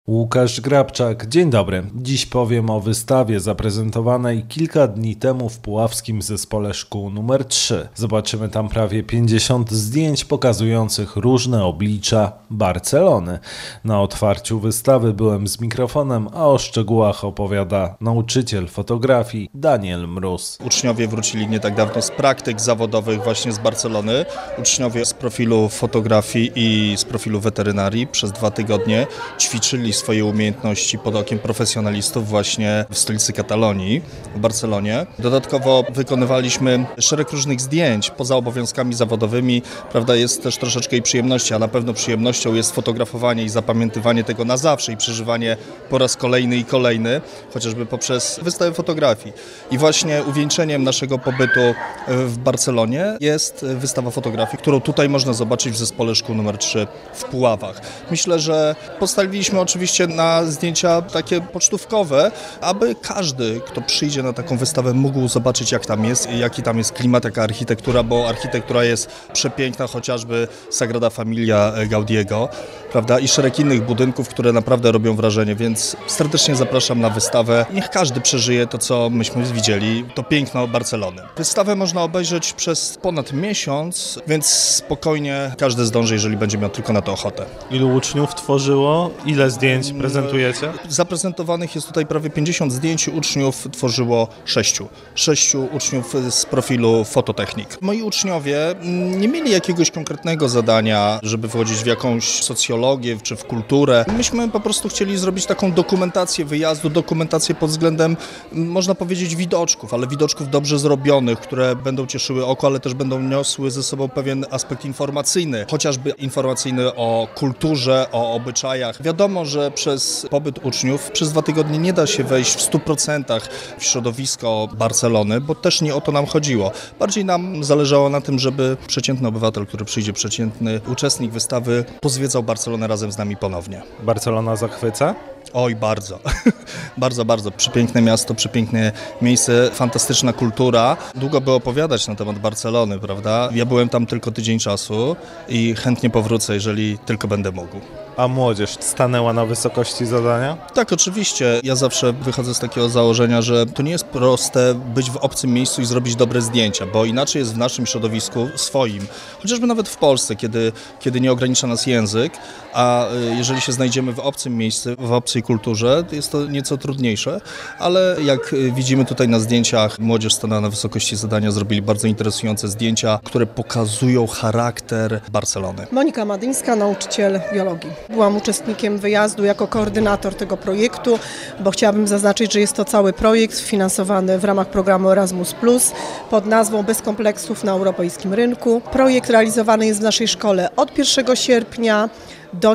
Łukasz Grabczak, dzień dobry. Dziś powiem o wystawie zaprezentowanej kilka dni temu w puławskim zespole szkół nr 3. Zobaczymy tam prawie 50 zdjęć pokazujących różne oblicza Barcelony. Na otwarciu wystawy byłem z mikrofonem, a o szczegółach opowiada nauczyciel fotografii Daniel Mróz. Uczniowie wrócili nie tak dawno z praktyk zawodowych właśnie z Barcelony. Uczniowie z profilu fotografii i z profilu weterynarii przez 2 tygodnie ćwiczyli swoje umiejętności pod okiem profesjonalistów właśnie w stolicy Katalonii, w Barcelonie. Dodatkowo wykonywaliśmy szereg różnych zdjęć poza obowiązkami zawodowymi. Prawda, jest też troszeczkę i przyjemności, a na pewno przyjemnością jest fotografowanie i zapamiętywanie tego na zawsze i przeżywanie po raz kolejny i kolejny, chociażby poprzez wystawę fotografii. I właśnie uwieńczeniem naszego pobytu w Barcelonie jest wystawa fotografii, którą tutaj można zobaczyć w zespole szkół nr 3 w Puławach. Myślę, że postawiliśmy oczywiście na zdjęcia takie pocztówkowe, aby każdy, kto przyjdzie na taką wystawę, mógł zobaczyć, jak tam jest, jaki tam jest klimat, jaka architektura, bo architektura jest przepiękna, chociażby Sagrada Familia Gaudiego, prawda, i szereg innych budynków, które naprawdę robią wrażenie, więc serdecznie zapraszam na wystawę. Niech każdy przeżyje to, co myśmy widzieli, to piękno Barcelony. Wystawę można obejrzeć przez ponad miesiąc, więc spokojnie każdy zdąży, jeżeli będzie miał tylko na to ochotę. Ilu uczniów tworzyło? Ile zdjęć prezentujecie? Zaprezentowanych jest tutaj prawie 50 zdjęć, uczniów tworzyło 6 uczniów z profilu fototechnik. Moi uczniowie nie mieli jakiegoś konkretnego zadania, żeby wchodzić w jakąś socjologię czy w kulturę. Myśmy po prostu chcieli zrobić taką dokumentację wyjazdu, dokumentację pod względem, można powiedzieć, widoczków, ale widoczków dobrze zrobionych, które będą cieszyły oko, ale też będą niosły ze sobą pewien aspekt informacyjny, chociażby informacyjny o kulturze, o obyczajach. Wiadomo, że przez pobyt uczniów przez 2 tygodnie nie da się wejść w 100% w środowisko Barcelony, bo też nie o to nam chodziło. Bardziej nam zależało na tym, żeby przeciętny obywatel, który przyjdzie, przeciętny uczestnik wystawy, pozwiedzał Barcelonę razem z nami ponownie. Barcelona zachwyca? Oj, bardzo. Bardzo. Przepiękne miasto, przepiękne miejsce, fantastyczna kultura. Długo by opowiadać na temat Barcelony, prawda? Ja byłem tam tylko tydzień czasu i chętnie powrócę, jeżeli tylko będę mógł. A młodzież stanęła na wysokości zadania? Tak, oczywiście. Ja zawsze wychodzę z takiego założenia, że to nie jest proste być w obcym miejscu i zrobić dobre zdjęcia, bo inaczej jest w naszym środowisku swoim, chociażby nawet w Polsce, kiedy nie ogranicza nas język, a jeżeli się znajdziemy w obcym miejscu, w obcej kulturze, jest to nieco trudniejsze, ale jak widzimy tutaj na zdjęciach, młodzież stanęła na wysokości zadania, zrobili bardzo interesujące zdjęcia, które pokazują charakter Barcelony. Monika Madyńska, nauczyciel biologii. Byłam uczestnikiem wyjazdu jako koordynator tego projektu, bo chciałabym zaznaczyć, że jest to cały projekt finansowany w ramach programu Erasmus+ pod nazwą Bez kompleksów na europejskim rynku. Projekt realizowany jest w naszej szkole od 1 sierpnia do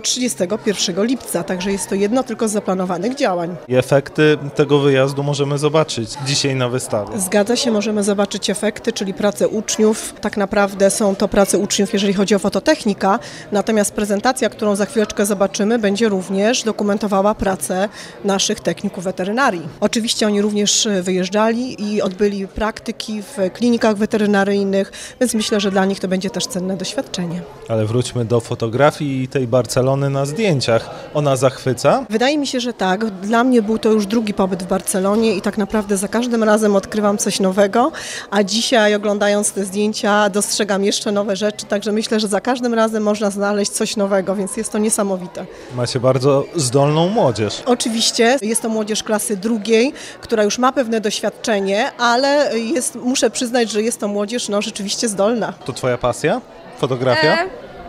31 lipca, także jest to jedno tylko z zaplanowanych działań. I efekty tego wyjazdu możemy zobaczyć dzisiaj na wystawie. Zgadza się, możemy zobaczyć efekty, czyli pracę uczniów. Tak naprawdę są to prace uczniów, jeżeli chodzi o fototechnika, natomiast prezentacja, którą za chwileczkę zobaczymy, będzie również dokumentowała pracę naszych techników weterynarii. Oczywiście oni również wyjeżdżali i odbyli praktyki w klinikach weterynaryjnych, więc myślę, że dla nich to będzie też cenne doświadczenie. Ale wróćmy do fotografii i tej Barcelony na zdjęciach. Ona zachwyca? Wydaje mi się, że tak. Dla mnie był to już drugi pobyt w Barcelonie i tak naprawdę za każdym razem odkrywam coś nowego, a dzisiaj oglądając te zdjęcia dostrzegam jeszcze nowe rzeczy, także myślę, że za każdym razem można znaleźć coś nowego, więc jest to niesamowite. Macie bardzo zdolną młodzież. Oczywiście jest to młodzież klasy 2, która już ma pewne doświadczenie, ale muszę przyznać, że jest to młodzież rzeczywiście zdolna. To twoja pasja? Fotografia?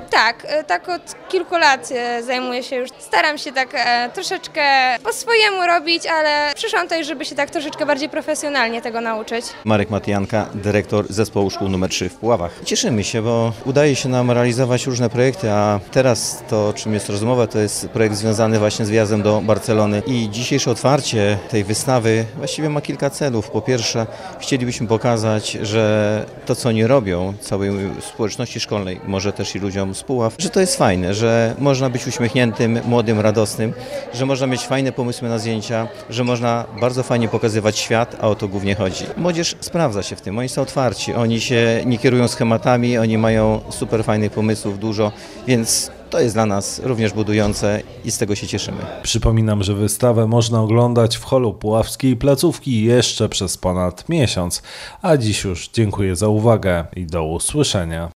Tak od kilku lat zajmuję się już. Staram się tak troszeczkę po swojemu robić, ale przyszłam tutaj, żeby się tak troszeczkę bardziej profesjonalnie tego nauczyć. Marek Matyjanka, dyrektor zespołu szkół nr 3 w Puławach. Cieszymy się, bo udaje się nam realizować różne projekty, a teraz to, o czym jest rozmowa, to jest projekt związany właśnie z wyjazdem do Barcelony. I dzisiejsze otwarcie tej wystawy właściwie ma kilka celów. Po pierwsze, chcielibyśmy pokazać, że to, co oni robią, całej społeczności szkolnej, może też i ludziom z Puław, że to jest fajne, że można być uśmiechniętym, młodym, radosnym, że można mieć fajne pomysły na zdjęcia, że można bardzo fajnie pokazywać świat, a o to głównie chodzi. Młodzież sprawdza się w tym, oni są otwarci, oni się nie kierują schematami, oni mają super fajnych pomysłów, dużo, więc to jest dla nas również budujące i z tego się cieszymy. Przypominam, że wystawę można oglądać w holu Puławskiej Placówki jeszcze przez ponad miesiąc. A dziś już dziękuję za uwagę i do usłyszenia.